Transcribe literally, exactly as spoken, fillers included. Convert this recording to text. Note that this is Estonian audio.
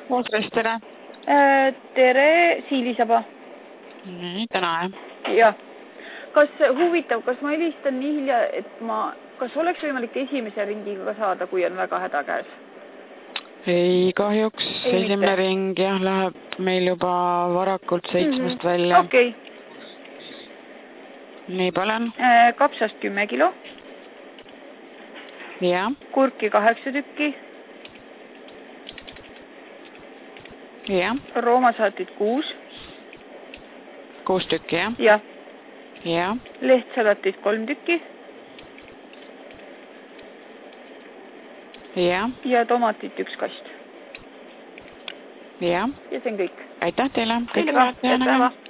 Ootres, tere. Tere, Siilisaba. Nii, täna, jah. Jah. Kas huvitav, kas ma helistan nii hilja, et ma, kas oleks võimalik esimese ringiga ka saada, kui on väga häda käes? Ei, kahjuks Ei, esimene mitte. ring, jah, läheb meil juba varakult seitsmest mm-hmm. välja. Okei. Okay. Nii, palun. Kapsast kümme kilo. Jah. Kurki kaheksa tükki. Jah. Roomasaatit kuus. Kuus tükki, jah? Jah. Jah. Lehtsalatit kolm tükki. Jah. Ja tomatit üks kast. Jah. Ja see on kõik. Aitäh teile. Teile ka. Head päeva.